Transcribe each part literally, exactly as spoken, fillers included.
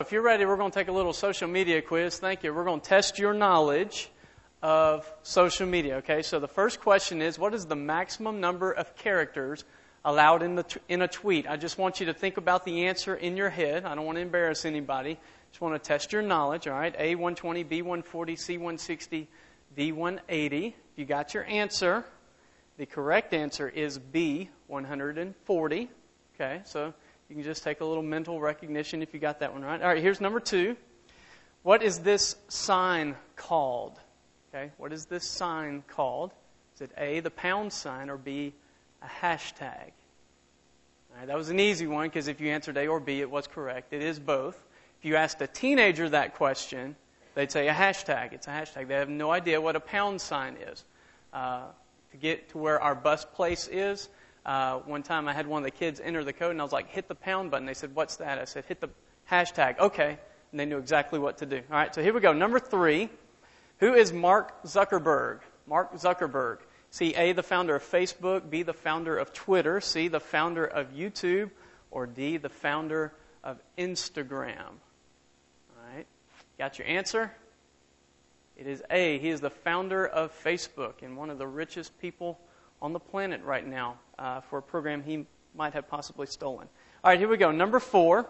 if you're ready, we're going to take a little social media quiz. Thank you. We're going to test your knowledge of social media. Okay, so the first question is, what is the maximum number of characters allowed in the t- in a tweet? I just want you to think about the answer in your head. I don't want to embarrass anybody. Just want to test your knowledge. All right, A one twenty, B one forty, C one sixty, D one eighty. If you got your answer, the correct answer is B one forty. Okay, so you can just take a little mental recognition if you got that one right. All right, here's number two. What is this sign called? Okay, what is this sign called? Is it A, the pound sign, or B, a hashtag? All right, that was an easy one because if you answered A or B, it was correct. It is both. If you asked a teenager that question, they'd say a hashtag. It's a hashtag. They have no idea what a pound sign is. Uh, to get to where our bus place is, uh, one time I had one of the kids enter the code, and I was like, hit the pound button. They said, what's that? I said, hit the hashtag. Okay. And they knew exactly what to do. All right, so here we go. Number three. Who is Mark Zuckerberg? Mark Zuckerberg. C, A, the founder of Facebook, B, the founder of Twitter, C, the founder of YouTube, or D, the founder of Instagram. All right. Got your answer? It is A. He is the founder of Facebook and one of the richest people on the planet right now uh, for a program he might have possibly stolen. All right, here we go. Number four.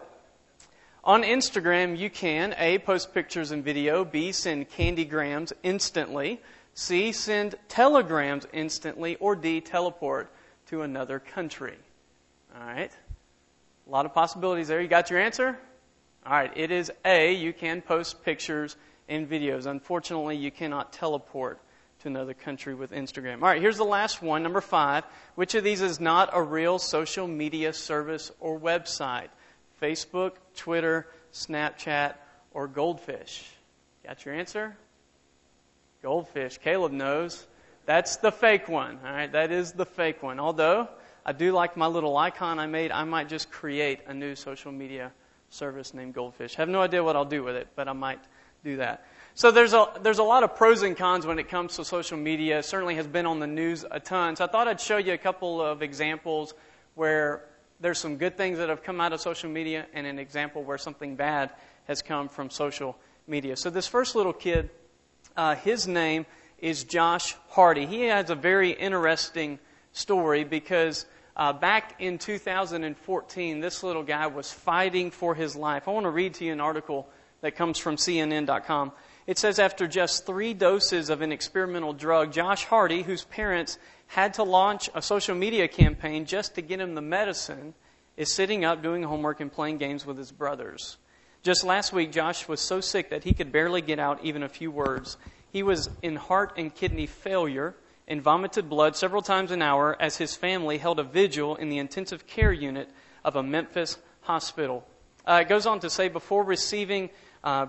On Instagram, you can, A, post pictures and video, B, send candygrams instantly, C, send telegrams instantly, or D, teleport to another country. All right. A lot of possibilities there. You got your answer? All right. It is A, you can post pictures and videos. Unfortunately, you cannot teleport to another country with Instagram. All right. Here's the last one, number five. Which of these is not a real social media service or website? Facebook, Twitter, Snapchat, or Goldfish? Got your answer? Goldfish. Caleb knows. That's the fake one. All right, that is the fake one. Although, I do like my little icon I made. I might just create a new social media service named Goldfish. I have no idea what I'll do with it, but I might do that. So there's a there's a lot of pros and cons when it comes to social media. It certainly has been on the news a ton. So I thought I'd show you a couple of examples where there's some good things that have come out of social media and an example where something bad has come from social media. So this first little kid, uh, his name is Josh Hardy. He has a very interesting story because uh, back in two thousand fourteen, this little guy was fighting for his life. I want to read to you an article that comes from C N N dot com. It says, after just three doses of an experimental drug, Josh Hardy, whose parents had to launch a social media campaign just to get him the medicine, is sitting up doing homework and playing games with his brothers. Just last week, Josh was so sick that he could barely get out even a few words. He was in heart and kidney failure and vomited blood several times an hour as his family held a vigil in the intensive care unit of a Memphis hospital. Uh, it goes on to say, before receiving uh,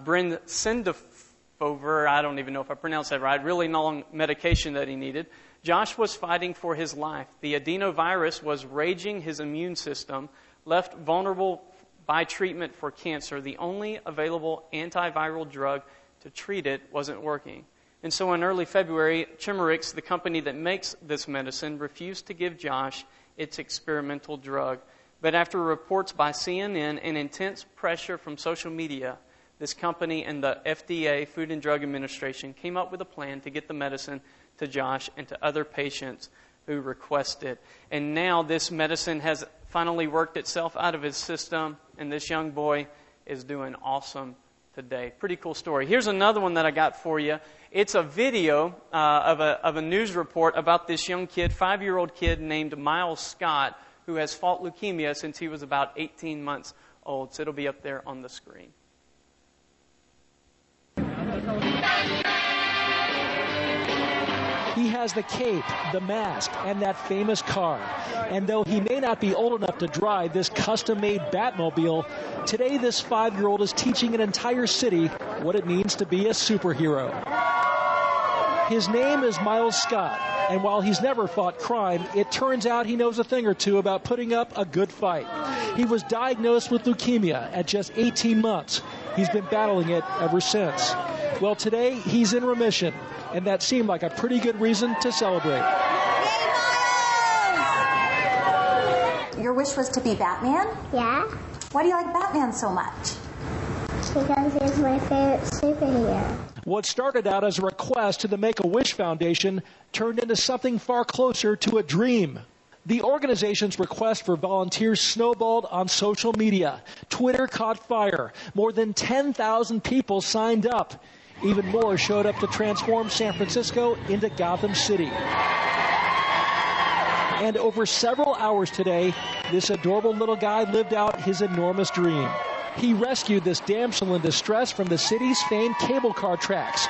Brensendifovir, I don't even know if I pronounced that right, really long medication that he needed, Josh was fighting for his life. The adenovirus was raging his immune system, left vulnerable by treatment for cancer. The only available antiviral drug to treat it wasn't working. And so in early February, Chimerix, the company that makes this medicine, refused to give Josh its experimental drug. But after reports by C N N and intense pressure from social media, this company and the F D A, Food and Drug Administration, came up with a plan to get the medicine to Josh and to other patients who request it. And now this medicine has finally worked itself out of his system, and this young boy is doing awesome today. Pretty cool story. Here's another one that I got for you. It's a video uh, of a of a news report about this young kid, five-year-old kid named Miles Scott, who has fought leukemia since he was about eighteen months old. So it'll be up there on the screen. He has the cape, the mask, and that famous car. And though he may not be old enough to drive this custom-made Batmobile, today this five-year-old is teaching an entire city what it means to be a superhero. His name is Miles Scott, and while he's never fought crime, it turns out he knows a thing or two about putting up a good fight. He was diagnosed with leukemia at just eighteen months. He's been battling it ever since. Well, today he's in remission, and that seemed like a pretty good reason to celebrate. Your wish was to be Batman? Yeah. Why do you like Batman so much? Because he's my favorite superhero. What started out as a request to the Make-A-Wish Foundation turned into something far closer to a dream. The organization's request for volunteers snowballed on social media. Twitter caught fire. More than ten thousand people signed up. Even more showed up to transform San Francisco into Gotham City. And over several hours today, this adorable little guy lived out his enormous dream. He rescued this damsel in distress from the city's famed cable car tracks.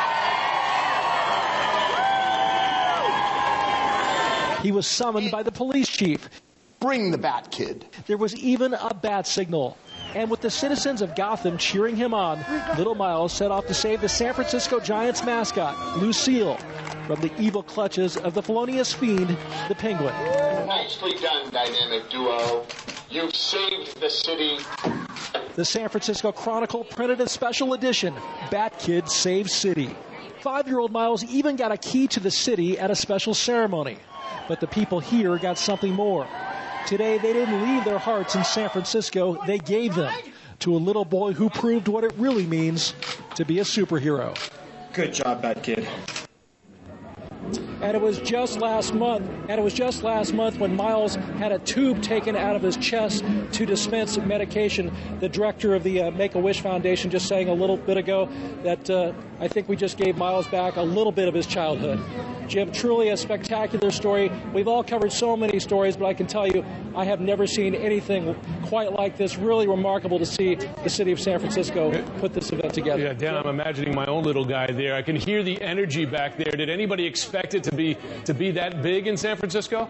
He was summoned by the police chief. Bring the Bat Kid. There was even a bat signal. And with the citizens of Gotham cheering him on, little Miles set off to save the San Francisco Giants mascot, Lucille, from the evil clutches of the felonious fiend, the Penguin. Nicely done, dynamic duo. You've saved the city. The San Francisco Chronicle printed a special edition, Bat Kid Saves City. Five-year-old Miles even got a key to the city at a special ceremony. But the people here got something more. Today, they didn't leave their hearts in San Francisco. They gave them to a little boy who proved what it really means to be a superhero. Good job, Bat Kid. And it was just last month, and it was just last month when Miles had a tube taken out of his chest to dispense medication. The director of the uh, Make-A-Wish Foundation just saying a little bit ago that uh, I think we just gave Miles back a little bit of his childhood. Jim, truly a spectacular story. We've all covered so many stories, but I can tell you I have never seen anything quite like this. Really remarkable to see the city of San Francisco put this event together. Yeah, Dan, I'm imagining my own little guy there. I can hear the energy back there. Did anybody expect it to be to be that big in San Francisco?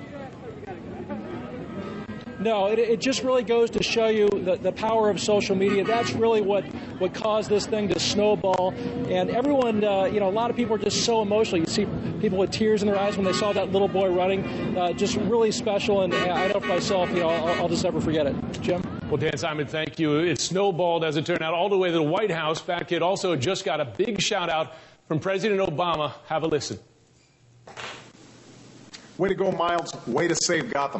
No, it, it just really goes to show you the, the power of social media. That's really what, what caused this thing to snowball. And everyone, uh, you know, a lot of people are just so emotional. You see people with tears in their eyes when they saw that little boy running. Uh, just really special. And I know for myself, you know, I'll, I'll just never forget it. Jim? Well, Dan Simon, thank you. It snowballed, as it turned out, all the way to the White House. Bat Kid also just got a big shout-out from President Obama. Have a listen. Way to go, Miles. Way to save Gotham.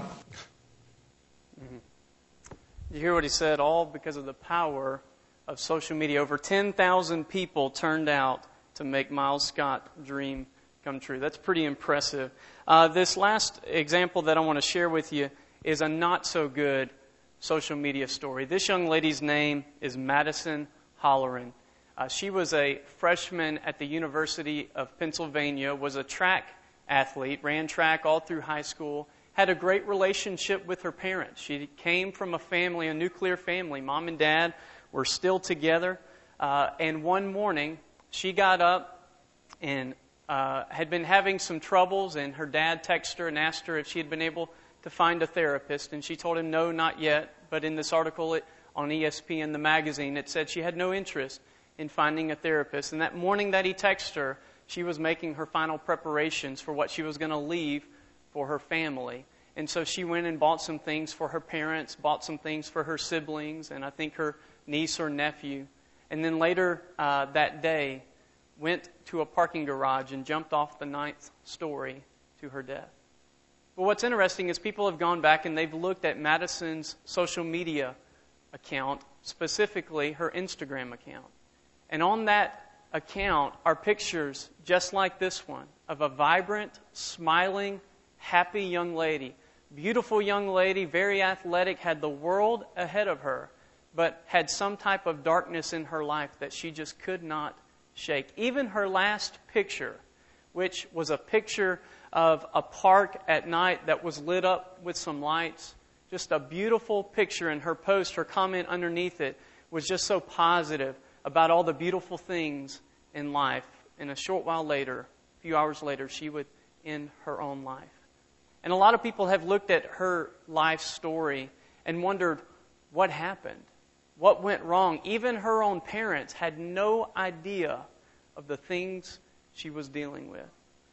You hear what he said? All because of the power of social media. Over ten thousand people turned out to make Miles Scott's dream come true. That's pretty impressive. Uh, this last example that I want to share with you is a not-so-good social media story. This young lady's name is Madison Holleran. Uh, she was a freshman at the University of Pennsylvania, was a track athlete, ran track all through high school, had a great relationship with her parents. She came from a family, a nuclear family. Mom and Dad were still together. Uh, and one morning, she got up and uh, had been having some troubles, and her dad texted her and asked her if she had been able to find a therapist. And she told him, no, not yet. But in this article it, on E S P N, the magazine, it said she had no interest in finding a therapist. And that morning that he texted her, she was making her final preparations for what she was going to leave for her family. And so she went and bought some things for her parents, bought some things for her siblings, and I think her niece or nephew. And then later uh, that day, went to a parking garage and jumped off the ninth story to her death. But what's interesting is people have gone back and they've looked at Madison's social media account, specifically her Instagram account. And on that account are pictures just like this one of a vibrant, smiling, happy young lady. Beautiful young lady, very athletic, had the world ahead of her, but had some type of darkness in her life that she just could not shake. Even her last picture, which was a picture of a park at night that was lit up with some lights, just a beautiful picture, and her post, her comment underneath it, was just so positive about all the beautiful things in life. And a short while later, a few hours later, she would end her own life. And a lot of people have looked at her life story and wondered what happened, what went wrong. Even her own parents had no idea of the things she was dealing with.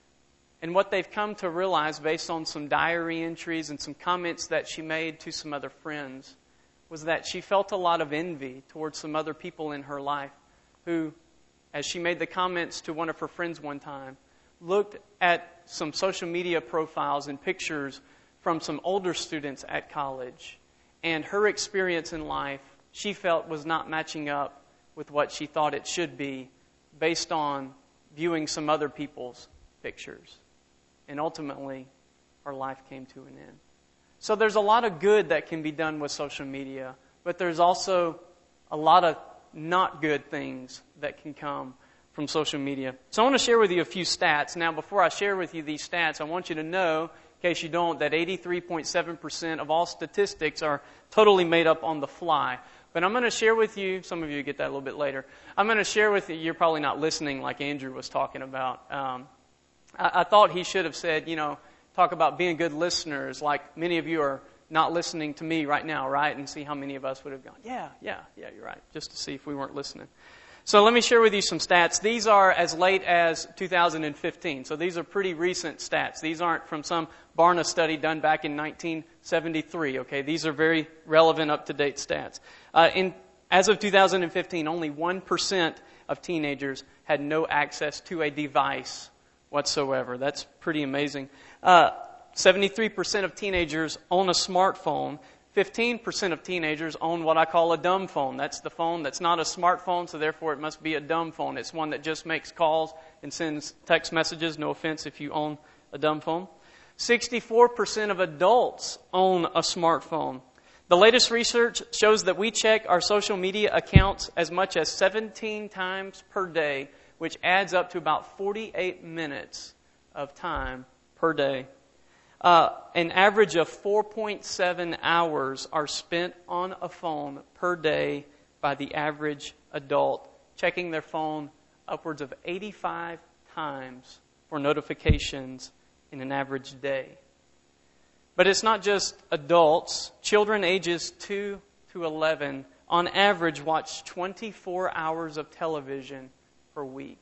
And what they've come to realize based on some diary entries and some comments that she made to some other friends was that she felt a lot of envy towards some other people in her life who, as she made the comments to one of her friends one time, looked at some social media profiles and pictures from some older students at college. And her experience in life, she felt, was not matching up with what she thought it should be based on viewing some other people's pictures. And ultimately, her life came to an end. So there's a lot of good that can be done with social media, but there's also a lot of not good things that can come from social media. So I want to share with you a few stats. Now, before I share with you these stats, I want you to know, in case you don't, that eighty-three point seven percent of all statistics are totally made up on the fly. But I'm going to share with you, some of you get that a little bit later, I'm going to share with you, you're probably not listening like Andrew was talking about. Um, I, I thought he should have said, you know, talk about being good listeners, like many of you are not listening to me right now, right? And see how many of us would have gone, yeah, yeah, yeah, you're right, just to see if we weren't listening. So let me share with you some stats. These are as late as two thousand fifteen. So these are pretty recent stats. These aren't from some Barna study done back in nineteen seventy-three. Okay, these are very relevant, up-to-date stats. Uh, in as of two thousand fifteen, only one percent of teenagers had no access to a device whatsoever. That's pretty amazing. Uh, seventy-three percent of teenagers own a smartphone. fifteen percent of teenagers own what I call a dumb phone. That's the phone that's not a smartphone, so therefore it must be a dumb phone. It's one that just makes calls and sends text messages. No offense if you own a dumb phone. sixty-four percent of adults own a smartphone. The latest research shows that we check our social media accounts as much as seventeen times per day, which adds up to about forty-eight minutes of time per day. Uh, an average of four point seven hours are spent on a phone per day by the average adult, checking their phone upwards of eighty-five times for notifications in an average day. But it's not just adults. Children ages two to eleven, on average, watch twenty-four hours of television per week.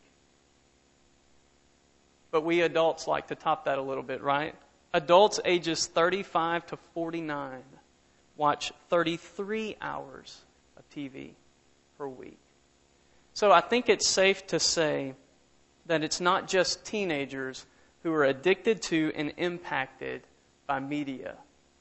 But we adults like to top that a little bit, right? Adults ages thirty-five to forty-nine watch thirty-three hours of T V per week. So I think it's safe to say that it's not just teenagers who are addicted to and impacted by media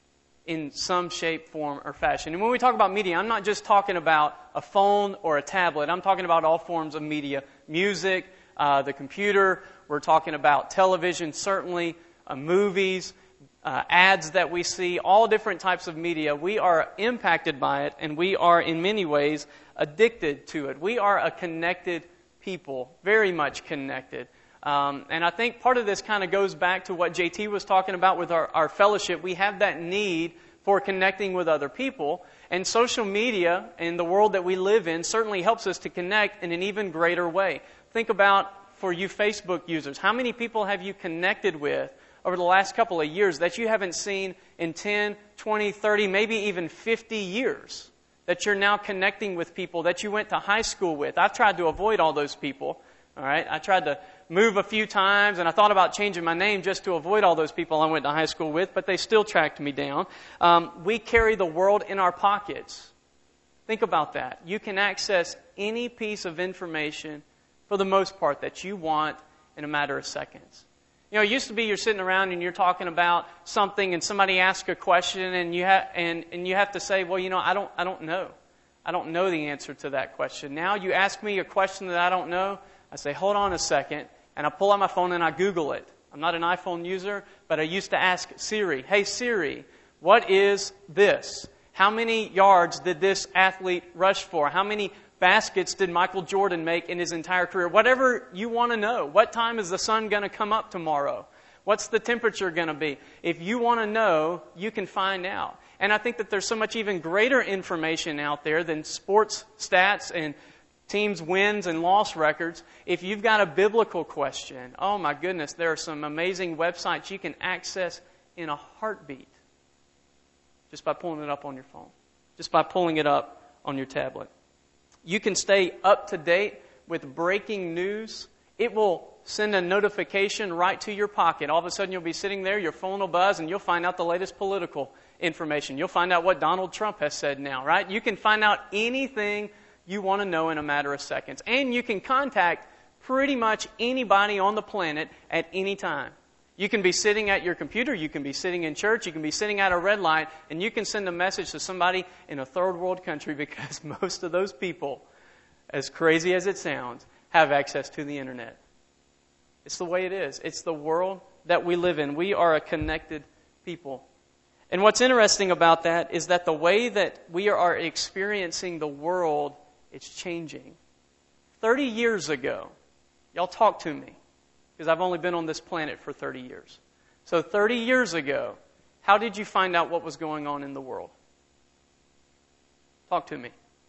in some shape, form, or fashion. And when we talk about media, I'm not just talking about a phone or a tablet. I'm talking about all forms of media. Music, uh, the computer. We're talking about television, certainly. Uh, movies, uh, ads that we see, all different types of media. We are impacted by it, and we are in many ways addicted to it. We are a connected people, very much connected. Um, and I think part of this kind of goes back to what J T was talking about with our, our fellowship. We have that need for connecting with other people, and social media and the world that we live in certainly helps us to connect in an even greater way. Think about, for you Facebook users, how many people have you connected with over the last couple of years that you haven't seen in ten, twenty, thirty, maybe even fifty years, that you're now connecting with people that you went to high school with? I've tried to avoid all those people, all right? I tried to move a few times, and I thought about changing my name just to avoid all those people I went to high school with, but they still tracked me down. Um, we carry the world in our pockets. Think about that. You can access any piece of information, for the most part, that you want in a matter of seconds. You know, it used to be you're sitting around and you're talking about something and somebody asks a question and you have and, and you have to say, well, you know, I don't I don't know. I don't know the answer to that question. Now you ask me a question that I don't know, I say, hold on a second, and I pull out my phone and I Google it. I'm not an iPhone user, but I used to ask Siri, hey Siri, what is this? How many yards did this athlete rush for? How many baskets did Michael Jordan make in his entire career? Whatever you want to know. What time is the sun going to come up tomorrow? What's the temperature going to be? If you want to know, you can find out. And I think that there's so much even greater information out there than sports stats and teams' wins and loss records. If you've got a biblical question, oh my goodness, there are some amazing websites you can access in a heartbeat just by pulling it up on your phone, just by pulling it up on your tablet. You can stay up to date with breaking news. It will send a notification right to your pocket. All of a sudden you'll be sitting there, your phone will buzz, and you'll find out the latest political information. You'll find out what Donald Trump has said now, right? You can find out anything you want to know in a matter of seconds. And you can contact pretty much anybody on the planet at any time. You can be sitting at your computer, you can be sitting in church, you can be sitting at a red light, and you can send a message to somebody in a third world country, because most of those people, as crazy as it sounds, have access to the internet. It's the way it is. It's the world that we live in. We are a connected people. And what's interesting about that is that the way that we are experiencing the world, it's changing. thirty years ago, y'all talk to me, because I've only been on this planet for thirty years. So thirty years ago, how did you find out what was going on in the world? Talk to me.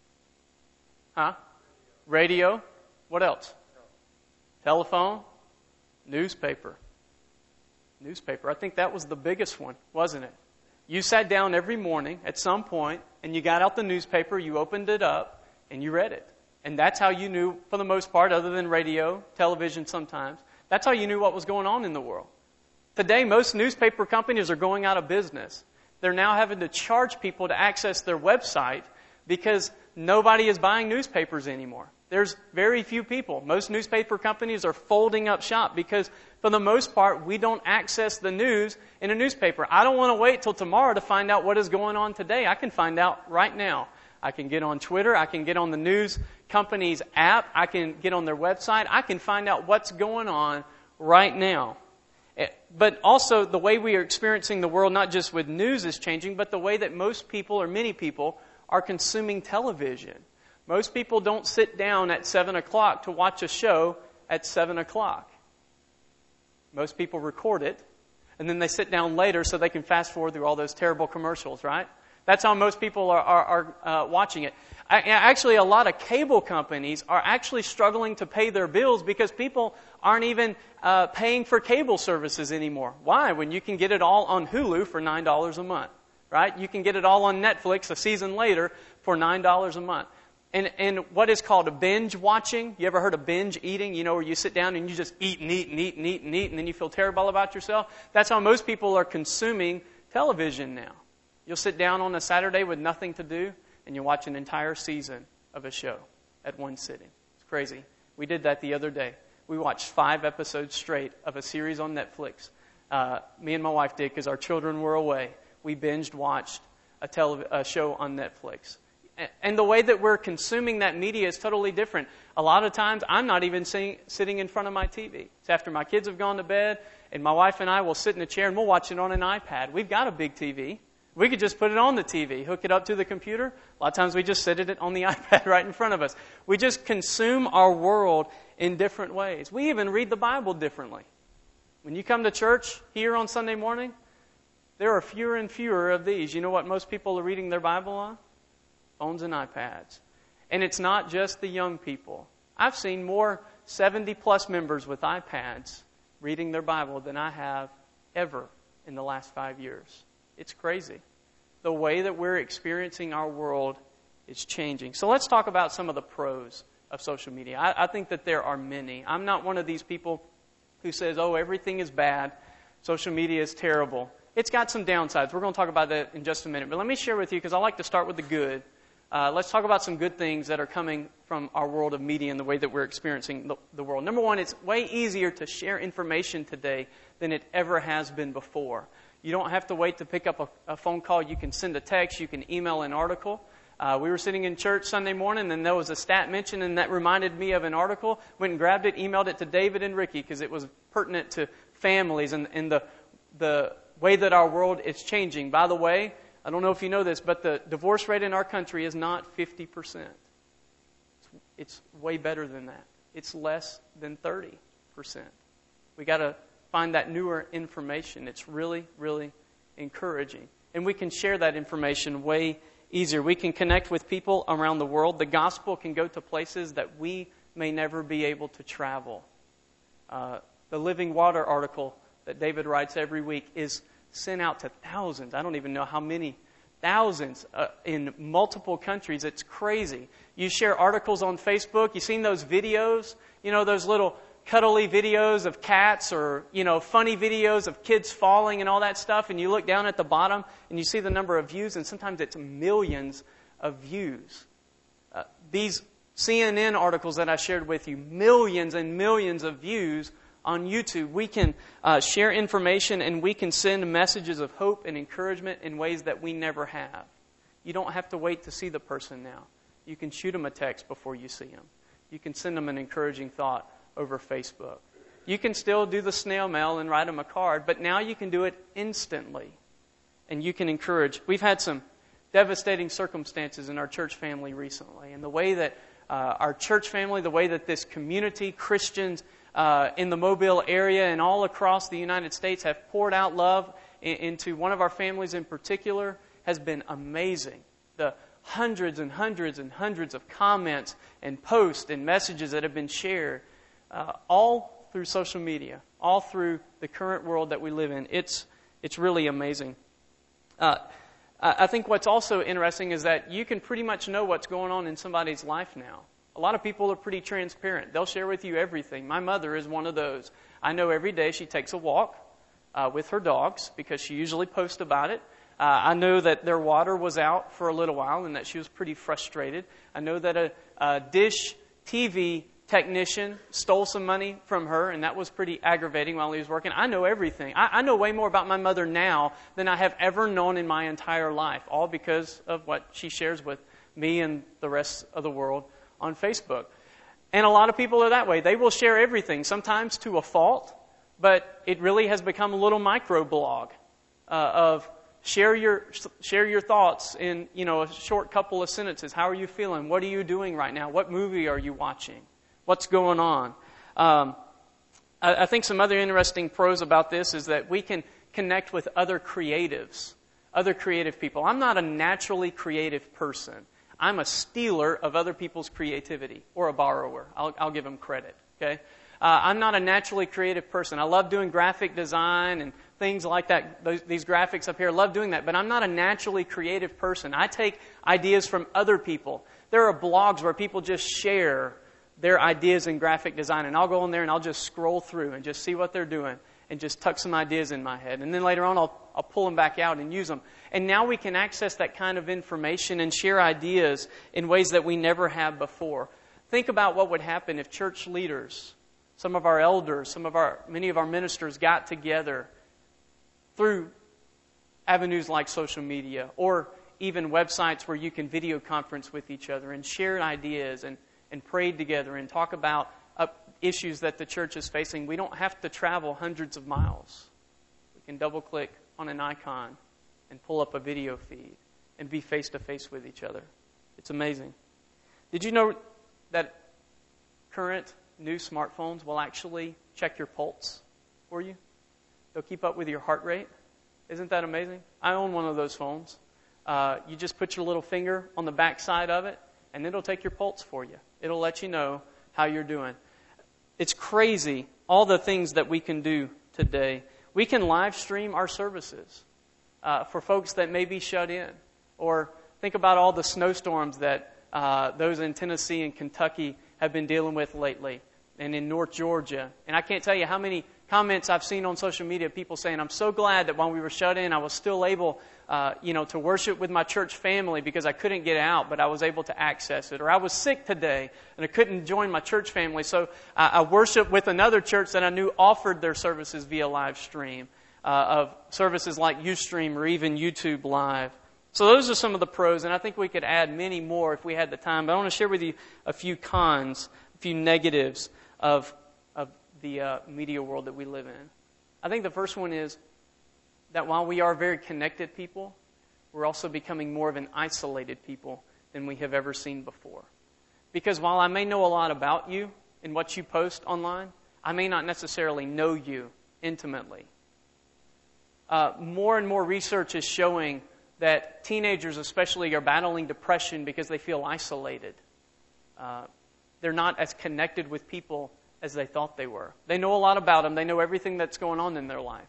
Huh? Radio. What else? Telephone. Newspaper. Newspaper. I think that was the biggest one, wasn't it? You sat down every morning at some point, and you got out the newspaper, you opened it up, and you read it. And that's how you knew, for the most part, other than radio, television sometimes, that's how you knew what was going on in the world. Today, most newspaper companies are going out of business. They're now having to charge people to access their website because nobody is buying newspapers anymore. There's very few people. Most newspaper companies are folding up shop because, for the most part, we don't access the news in a newspaper. I don't want to wait till tomorrow to find out what is going on today. I can find out right now. I can get on Twitter. I can get on the news company's app. I can get on their website. I can find out what's going on right now. But also, the way we are experiencing the world, not just with news, is changing, but the way that most people, or many people, are consuming television. Most people don't sit down at seven o'clock to watch a show at seven o'clock. Most people record it, and then they sit down later so they can fast forward through all those terrible commercials, right? That's how most people are, are, are uh, watching it. I, actually, a lot of cable companies are actually struggling to pay their bills because people aren't even uh, paying for cable services anymore. Why? When you can get it all on Hulu for nine dollars a month, right? You can get it all on Netflix a season later for nine dollars a month. And, and what is called a binge watching, you ever heard of binge eating? You know, where you sit down and you just eat and eat and eat and eat and eat and then you feel terrible about yourself? That's how most people are consuming television now. You'll sit down on a Saturday with nothing to do and you watch an entire season of a show at one sitting. It's crazy. We did that the other day. We watched five episodes straight of a series on Netflix. Uh, me and my wife did because our children were away. We binged watched a, tele- a show on Netflix. And the way that we're consuming that media is totally different. A lot of times, I'm not even sitting, sitting in front of my T V. It's after my kids have gone to bed, and my wife and I will sit in a chair and we'll watch it on an iPad. We've got a big T V. We could just put it on the T V, hook it up to the computer. A lot of times we just sit it on the iPad right in front of us. We just consume our world in different ways. We even read the Bible differently. When you come to church here on Sunday morning, there are fewer and fewer of these. You know what most people are reading their Bible on? Phones and iPads. And it's not just the young people. I've seen more seventy-plus members with iPads reading their Bible than I have ever in the last five years. It's crazy. The way that we're experiencing our world is changing. So let's talk about some of the pros of social media. I, I think that there are many. I'm not one of these people who says, oh, everything is bad. Social media is terrible. It's got some downsides. We're going to talk about that in just a minute. But let me share with you, because I like to start with the good. Uh, let's talk about some good things that are coming from our world of media and the way that we're experiencing the, the world. Number one, it's way easier to share information today than it ever has been before. You don't have to wait to pick up a, a phone call. You can send a text. You can email an article. Uh, we were sitting in church Sunday morning, and there was a stat mentioned, and that reminded me of an article. Went and grabbed it, emailed it to David and Ricky because it was pertinent to families and, and the the way that our world is changing. By the way, I don't know if you know this, but the divorce rate in our country is not fifty percent. It's, it's way better than that. It's less than thirty percent. We got to find that newer information. It's really, really encouraging. And we can share that information way easier. We can connect with people around the world. The gospel can go to places that we may never be able to travel. Uh, the Living Water article that David writes every week is sent out to thousands. I don't even know how many thousands uh, in multiple countries. It's crazy. You share articles on Facebook. You've seen those videos, you know, those little cuddly videos of cats or, you know, funny videos of kids falling and all that stuff. And you look down at the bottom and you see the number of views, and sometimes it's millions of views. Uh, these C N N articles that I shared with you, millions and millions of views on YouTube. We can uh, share information and we can send messages of hope and encouragement in ways that we never have. You don't have to wait to see the person now. You can shoot them a text before you see them. You can send them an encouraging thought over Facebook. You can still do the snail mail and write them a card, but now you can do it instantly. And you can encourage. We've had some devastating circumstances in our church family recently. And the way that uh, our church family, the way that this community, Christians uh, in the Mobile area and all across the United States have poured out love in, into one of our families in particular has been amazing. The hundreds and hundreds and hundreds of comments and posts and messages that have been shared, uh, all through social media, all through the current world that we live in. It's it's really amazing. Uh, I think what's also interesting is that you can pretty much know what's going on in somebody's life now. A lot of people are pretty transparent. They'll share with you everything. My mother is one of those. I know every day she takes a walk uh, with her dogs because she usually posts about it. Uh, I know that their water was out for a little while and that she was pretty frustrated. I know that a, a Dish T V technician stole some money from her, and that was pretty aggravating while he was working. I know everything. I, I know way more about my mother now than I have ever known in my entire life, all because of what she shares with me and the rest of the world on Facebook. And a lot of people are that way. They will share everything, sometimes to a fault, but it really has become a little microblog uh, of Share your share your thoughts in, you know, a short couple of sentences. How are you feeling? What are you doing right now? What movie are you watching? What's going on? Um, I, I think some other interesting pros about this is that we can connect with other creatives, other creative people. I'm not a naturally creative person. I'm a stealer of other people's creativity, or a borrower. I'll, I'll give them credit. Okay. Uh, I'm not a naturally creative person. I love doing graphic design and things like that. Those, these graphics up here, I love doing that. But I'm not a naturally creative person. I take ideas from other people. There are blogs where people just share their ideas in graphic design. And I'll go in there and I'll just scroll through and just see what they're doing and just tuck some ideas in my head. And then later on, I'll, I'll pull them back out and use them. And now we can access that kind of information and share ideas in ways that we never have before. Think about what would happen if church leaders, some of our elders, some of our, many of our ministers got together through avenues like social media or even websites where you can video conference with each other and share ideas and, and prayed together and talk about uh, issues that the church is facing. We don't have to travel hundreds of miles. We can double click on an icon and pull up a video feed and be face to face with each other. It's amazing. Did you know that current new smartphones will actually check your pulse for you? They'll keep up with your heart rate. Isn't that amazing? I own one of those phones. Uh, you just put your little finger on the back side of it, and it'll take your pulse for you. It'll let you know how you're doing. It's crazy, all the things that we can do today. We can live stream our services uh, for folks that may be shut in. Or think about all the snowstorms that uh, those in Tennessee and Kentucky have been dealing with lately, and in North Georgia. And I can't tell you how many comments I've seen on social media, people saying, I'm so glad that while we were shut in, I was still able, uh, you know, to worship with my church family because I couldn't get out, but I was able to access it. Or I was sick today, and I couldn't join my church family, so I, I worshiped with another church that I knew offered their services via live stream, uh, of services like Ustream or even YouTube Live. So those are some of the pros, and I think we could add many more if we had the time. But I want to share with you a few cons, a few negatives of of the uh, media world that we live in. I think the first one is that while we are very connected people, we're also becoming more of an isolated people than we have ever seen before. Because while I may know a lot about you and what you post online, I may not necessarily know you intimately. Uh, more and more research is showing that teenagers especially are battling depression because they feel isolated. Uh, they're not as connected with people as they thought they were. They know a lot about them. They know everything that's going on in their life.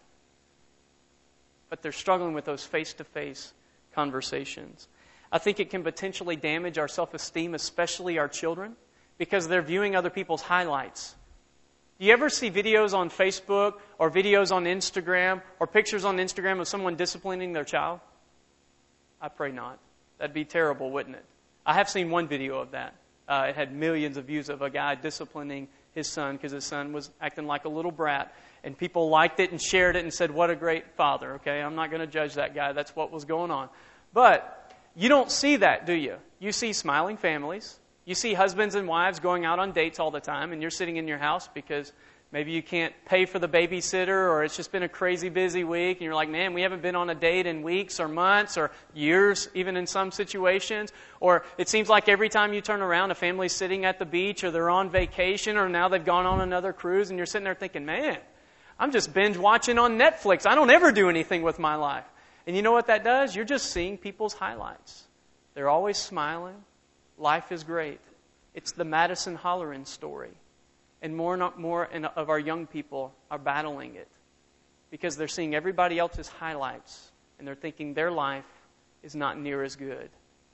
But they're struggling with those face-to-face conversations. I think it can potentially damage our self-esteem, especially our children, because they're viewing other people's highlights. Do you ever see videos on Facebook or videos on Instagram or pictures on Instagram of someone disciplining their child? I pray not. That'd be terrible, wouldn't it? I have seen one video of that. Uh, it had millions of views of a guy disciplining his son because his son was acting like a little brat. And people liked it and shared it and said, what a great father. Okay, I'm not going to judge that guy. That's what was going on. But you don't see that, do you? You see smiling families. You see husbands and wives going out on dates all the time, and you're sitting in your house because maybe you can't pay for the babysitter, or it's just been a crazy busy week, and you're like, man, we haven't been on a date in weeks or months or years, even in some situations. Or it seems like every time you turn around, a family's sitting at the beach, or they're on vacation, or now they've gone on another cruise, and you're sitting there thinking, man, I'm just binge watching on Netflix. I don't ever do anything with my life. And you know what that does? You're just seeing people's highlights. They're always smiling. Life is great. It's the Madison Holleran story. And more and more of our young people are battling it because they're seeing everybody else's highlights and they're thinking their life is not near as good.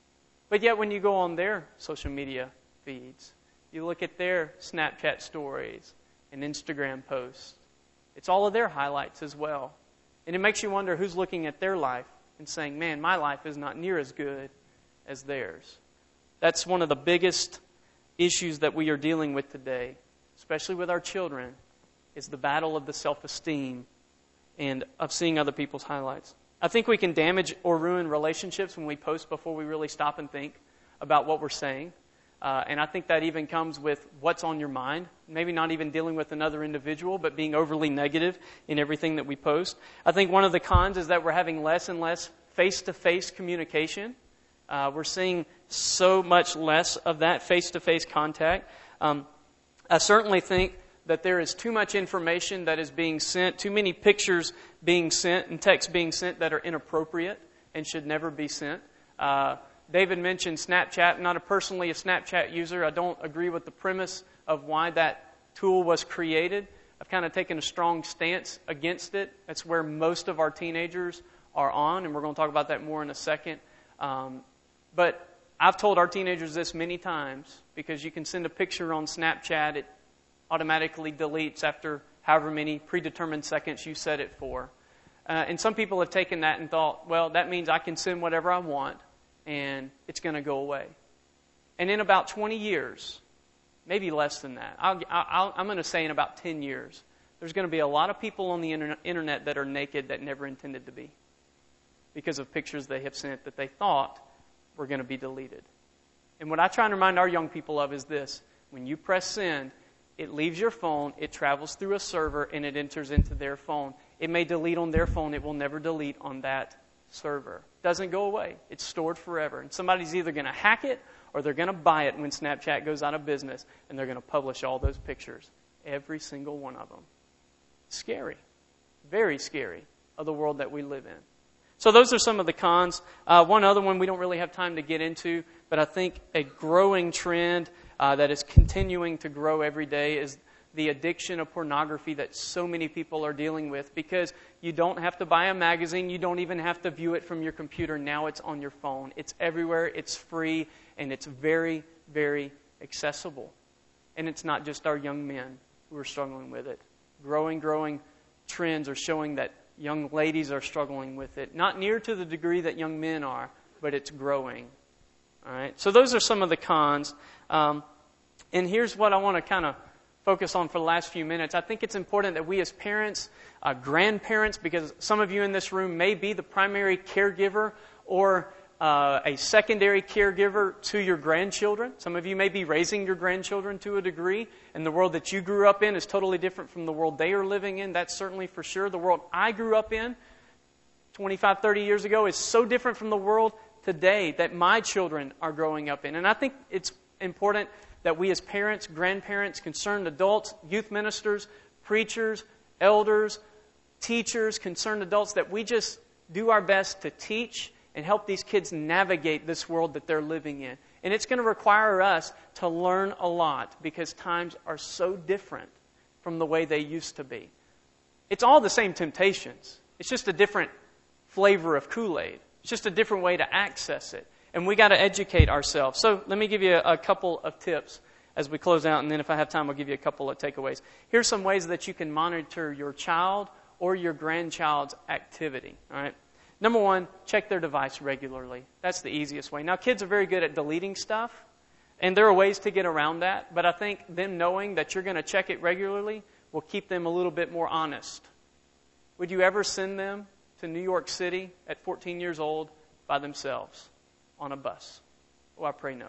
But yet when you go on their social media feeds, you look at their Snapchat stories and Instagram posts, it's all of their highlights as well. And it makes you wonder who's looking at their life and saying, man, my life is not near as good as theirs. That's one of the biggest issues that we are dealing with today, especially with our children, is the battle of the self-esteem and of seeing other people's highlights. I think we can damage or ruin relationships when we post before we really stop and think about what we're saying. Uh, and I think that even comes with what's on your mind. Maybe not even dealing with another individual, but being overly negative in everything that we post. I think one of the cons is that we're having less and less face-to-face communication. Uh, we're seeing so much less of that face-to-face contact. Um, I certainly think that there is too much information that is being sent, too many pictures being sent and texts being sent that are inappropriate and should never be sent. Uh, David mentioned Snapchat. I'm not a personally a Snapchat user. I don't agree with the premise of why that tool was created. I've kind of taken a strong stance against it. That's where most of our teenagers are on, and we're going to talk about that more in a second. Um, but I've told our teenagers this many times, because you can send a picture on Snapchat, it automatically deletes after however many predetermined seconds you set it for. Uh, and some people have taken that and thought, well, that means I can send whatever I want, and it's going to go away. And in about twenty years, maybe less than that, I'll, I'll, I'm going to say in about ten years, there's going to be a lot of people on the internet that are naked that never intended to be, because of pictures they have sent that they thought were going to be deleted. And what I try and remind our young people of is this: when you press send, it leaves your phone, it travels through a server, and it enters into their phone. It may delete on their phone, it will never delete on that server. It doesn't go away. It's stored forever. And somebody's either going to hack it or they're going to buy it when Snapchat goes out of business, and they're going to publish all those pictures, every single one of them. Scary, very scary, of the world that we live in. So those are some of the cons. Uh, one other one we don't really have time to get into, but I think a growing trend uh, that is continuing to grow every day is the addiction of pornography that so many people are dealing with, because you don't have to buy a magazine. You don't even have to view it from your computer. Now it's on your phone. It's everywhere. It's free, and it's very, very accessible. And it's not just our young men who are struggling with it. Growing, growing trends are showing that young ladies are struggling with it. Not near to the degree that young men are, but it's growing. All right. So those are some of the cons. Um, and here's what I want to kind of focus on for the last few minutes. I think it's important that we as parents, uh, grandparents, because some of you in this room may be the primary caregiver or uh, a secondary caregiver to your grandchildren. Some of you may be raising your grandchildren to a degree, and the world that you grew up in is totally different from the world they are living in. That's certainly for sure. The world I grew up in twenty-five, thirty years ago is so different from the world today that my children are growing up in. And I think it's important that we as parents, grandparents, concerned adults, youth ministers, preachers, elders, teachers, concerned adults, that we just do our best to teach and help these kids navigate this world that they're living in. And it's going to require us to learn a lot, because times are so different from the way they used to be. It's all the same temptations. It's just a different flavor of Kool-Aid. It's just a different way to access it. And we got to educate ourselves. So let me give you a, a couple of tips as we close out, and then if I have time, I'll give you a couple of takeaways. Here's some ways that you can monitor your child or your grandchild's activity. All right. Number one, check their device regularly. That's the easiest way. Now, kids are very good at deleting stuff, and there are ways to get around that, but I think them knowing that you're going to check it regularly will keep them a little bit more honest. Would you ever send them to New York City at fourteen years old by themselves on a bus? Well, I pray no.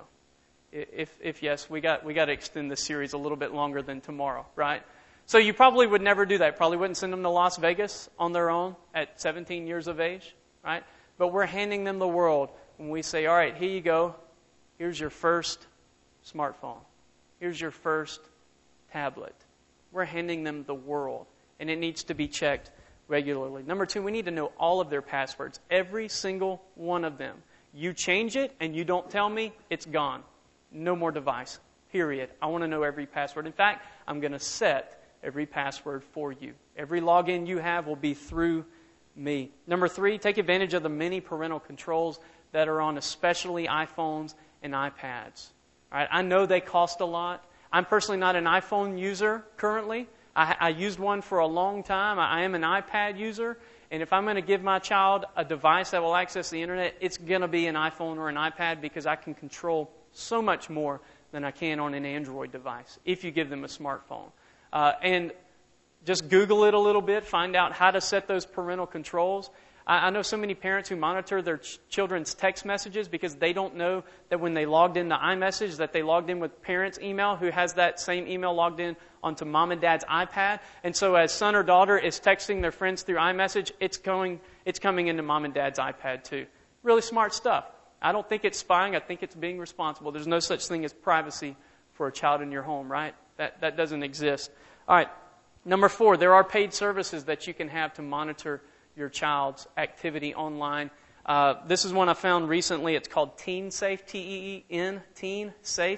If, if yes, we got we got to extend this series a little bit longer than tomorrow, right? So you probably would never do that. Probably wouldn't send them to Las Vegas on their own at seventeen years of age, right? But we're handing them the world when we say, all right, here you go. Here's your first smartphone. Here's your first tablet. We're handing them the world, and it needs to be checked regularly. Number two, we need to know all of their passwords, every single one of them. You change it and you don't tell me, it's gone. No more device, period. I want to know every password. In fact, I'm going to set every password for you. Every login you have will be through me. Number three, take advantage of the many parental controls that are on especially iPhones and iPads. All right, I know they cost a lot. I'm personally not an iPhone user currently. I, I used one for a long time. I, I am an iPad user. And if I'm going to give my child a device that will access the internet, it's going to be an iPhone or an iPad because I can control so much more than I can on an Android device if you give them a smartphone. Uh, and just Google it a little bit, find out how to set those parental controls. I, I know so many parents who monitor their ch- children's text messages because they don't know that when they logged into iMessage that they logged in with parents' email who has that same email logged in onto mom and dad's iPad. And so as son or daughter is texting their friends through iMessage, it's going, it's coming into mom and dad's iPad too. Really smart stuff. I don't think it's spying. I think it's being responsible. There's no such thing as privacy for a child in your home, right? That that doesn't exist. All right. Number four, there are paid services that you can have to monitor your child's activity online. Uh, this is one I found recently. It's called TeenSafe, T E E N, TeenSafe.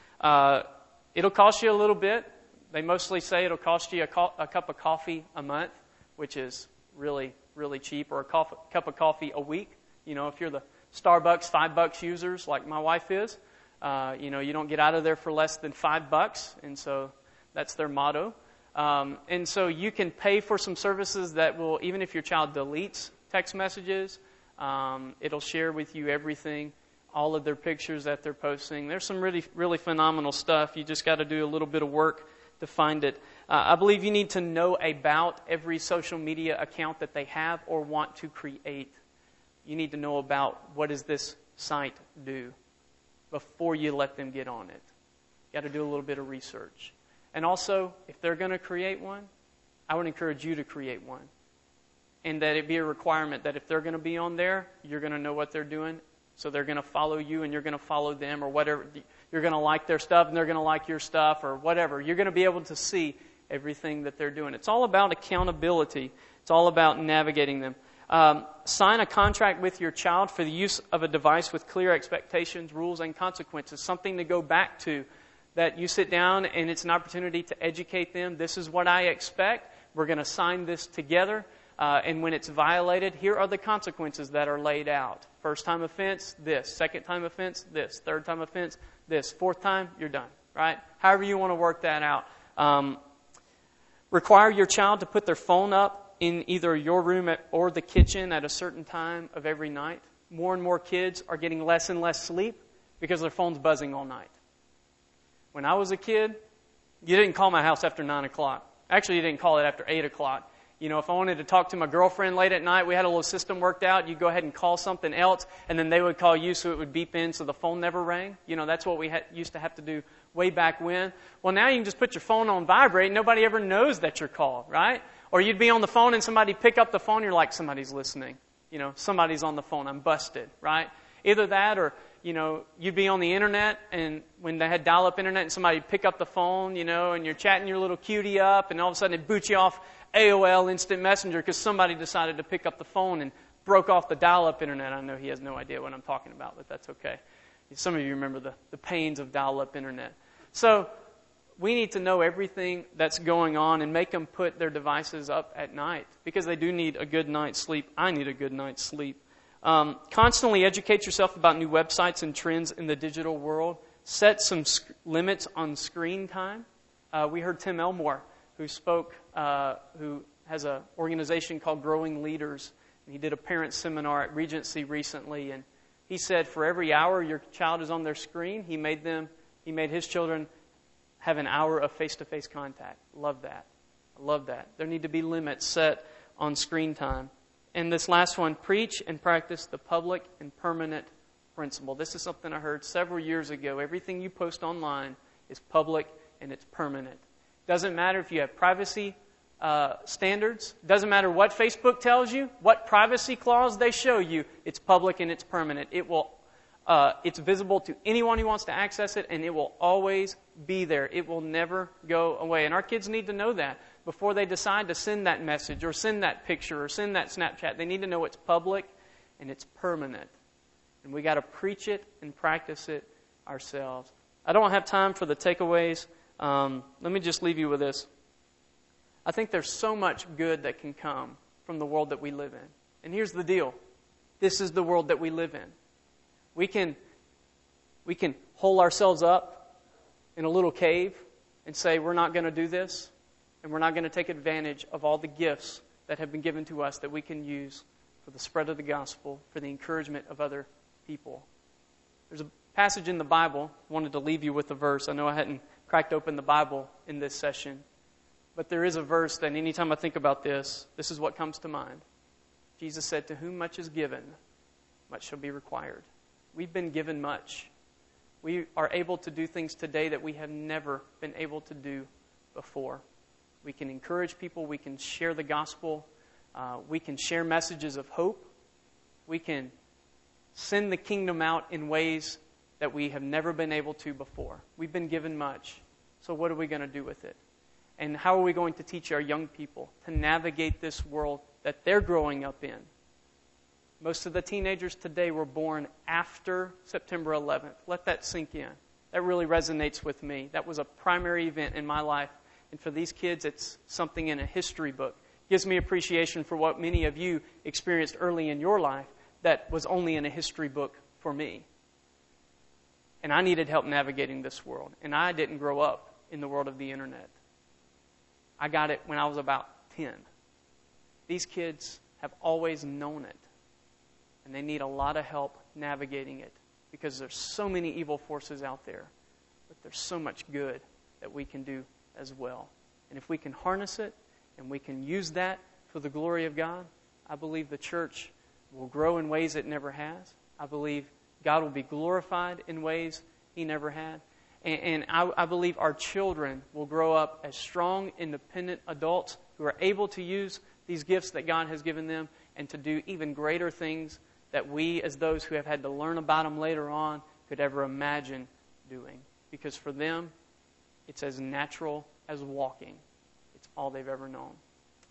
Uh, it'll cost you a little bit. They mostly say it'll cost you a, co- a cup of coffee a month, which is really, really cheap, or a cof- cup of coffee a week. You know, if you're the Starbucks five bucks users like my wife is, uh, you know, you don't get out of there for less than five bucks, and so that's their motto. Um, and so you can pay for some services that will, even if your child deletes text messages, um, it'll share with you everything, all of their pictures that they're posting. There's some really, really phenomenal stuff. You just got to do a little bit of work to find it. Uh, I believe you need to know about every social media account that they have or want to create. You need to know about what does this site do before you let them get on it. You got to do a little bit of research. And also, if they're going to create one, I would encourage you to create one. And that it be a requirement that if they're going to be on there, you're going to know what they're doing. So they're going to follow you and you're going to follow them, or whatever. You're going to like their stuff and they're going to like your stuff, or whatever. You're going to be able to see everything that they're doing. It's all about accountability. It's all about navigating them. Um, sign a contract with your child for the use of a device with clear expectations, rules, and consequences. Something to go back to, that you sit down and it's an opportunity to educate them. This is what I expect. We're going to sign this together. Uh, and when it's violated, here are the consequences that are laid out. First time offense, this. Second time offense, this. Third time offense, this. Fourth time, you're done. Right? However you want to work that out. Um, require your child to put their phone up in either your room at, or the kitchen at a certain time of every night. More and more kids are getting less and less sleep because their phone's buzzing all night. When I was a kid, you didn't call my house after nine o'clock. Actually, you didn't call it after eight o'clock. You know, if I wanted to talk to my girlfriend late at night, we had a little system worked out. You'd go ahead and call something else, and then they would call you so it would beep in so the phone never rang. You know, that's what we had, used to have to do way back when. Well, now you can just put your phone on vibrate. Nobody ever knows that you're called, right? Or you'd be on the phone and somebody pick up the phone, you're like, somebody's listening. You know, somebody's on the phone. I'm busted, right? Either that or, you know, you'd be on the internet, and when they had dial-up internet and somebody pick up the phone, you know, and you're chatting your little cutie up, and all of a sudden it boots you off A O L Instant Messenger because somebody decided to pick up the phone and broke off the dial-up internet. I know he has no idea what I'm talking about, but that's okay. Some of you remember the, the pains of dial-up internet. So we need to know everything that's going on and make them put their devices up at night because they do need a good night's sleep. I need a good night's sleep. Um, constantly educate yourself about new websites and trends in the digital world. Set some sc- limits on screen time. Uh, we heard Tim Elmore, who spoke, uh, who has an organization called Growing Leaders. And he did a parent seminar at Regency recently, and he said for every hour your child is on their screen, he made them, he made his children have an hour of face-to-face contact. Love that. I love that. There need to be limits set on screen time. And this last one, preach and practice the public and permanent principle. This is something I heard several years ago. Everything you post online is public and it's permanent. Doesn't matter if you have privacy uh, standards. Doesn't matter what Facebook tells you, what privacy clause they show you. It's public and it's permanent. It will, uh, it's visible to anyone who wants to access it, and it will always be there. It will never go away. And our kids need to know that before they decide to send that message or send that picture or send that Snapchat. They need to know it's public and it's permanent. And we got to preach it and practice it ourselves. I don't have time for the takeaways. Um, let me just leave you with this. I think there's so much good that can come from the world that we live in. And here's the deal. This is the world that we live in. We can, we can hole ourselves up in a little cave and say we're not going to do this, and we're not going to take advantage of all the gifts that have been given to us that we can use for the spread of the gospel, for the encouragement of other people. There's a passage in the Bible. I wanted to leave you with a verse. I know I hadn't cracked open the Bible in this session, but there is a verse that anytime I think about this, this is what comes to mind. Jesus said, "To whom much is given, much shall be required." We've been given much. We are able to do things today that we have never been able to do before. We can encourage people. We can share the gospel. Uh, we can share messages of hope. We can send the kingdom out in ways that we have never been able to before. We've been given much. So what are we going to do with it? And how are we going to teach our young people to navigate this world that they're growing up in? Most of the teenagers today were born after September eleventh. Let that sink in. That really resonates with me. That was a primary event in my life. And for these kids, it's something in a history book. It gives me appreciation for what many of you experienced early in your life that was only in a history book for me. And I needed help navigating this world. And I didn't grow up in the world of the internet. I got it when I was about ten. These kids have always known it. And they need a lot of help navigating it because there's so many evil forces out there. But there's so much good that we can do as well. And if we can harness it and we can use that for the glory of God, I believe the church will grow in ways it never has. I believe God will be glorified in ways He never had. And, and I, I believe our children will grow up as strong, independent adults who are able to use these gifts that God has given them and to do even greater things that we, as those who have had to learn about them later on, could ever imagine doing. Because for them, it's as natural as walking. It's all they've ever known.